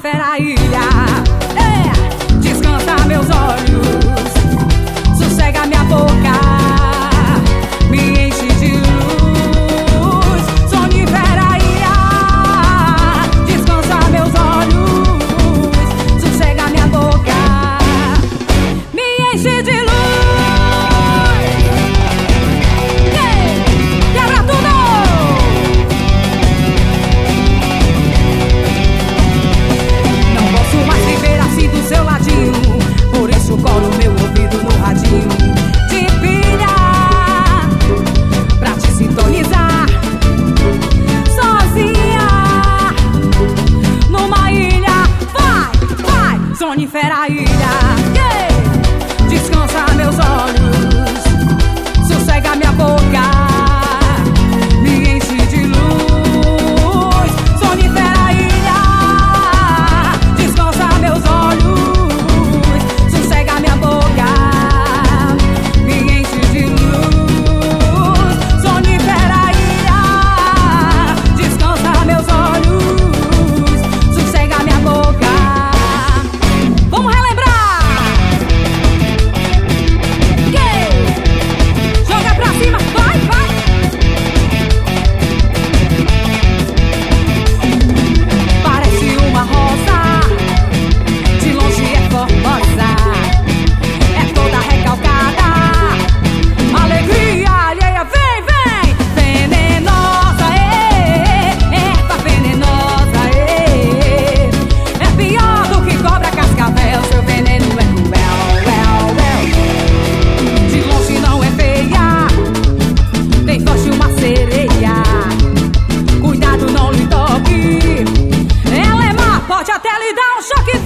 sonífera ilha. Descansa meus olhos, sossega minha boca, me enche de luz. Sonífera ilha, descansa meus olhos, sossega minha boca, me enche de luz. Quebra tudo! Não posso mais viver assim do seu ladinho, por isso colo meu ouvido no radinho de pilha pra te sintonizar. Sozinha numa ilha, vai, sonífera ilha. Descansa meus olhos, sossega minha boca, me enche de luz. Sonífera ilha, descansa meus olhos, sossega minha boca, me enche de luz. Sonífera ilha, descansa meus olhos, sossega minha boca. Vamos relembrar! Joga pra cima, vai, vai! Parece uma rosa, de longe é formosa, é toda recalcada, alegria alheia, vem, vem! Venenosa, erva venenosa, é pior do que cobra cascavel, seu veneno é cruel, de longe não é feia, tem forte uma sereia, cuidado não lhe toque, ela é má, pode até lhe dar um choque.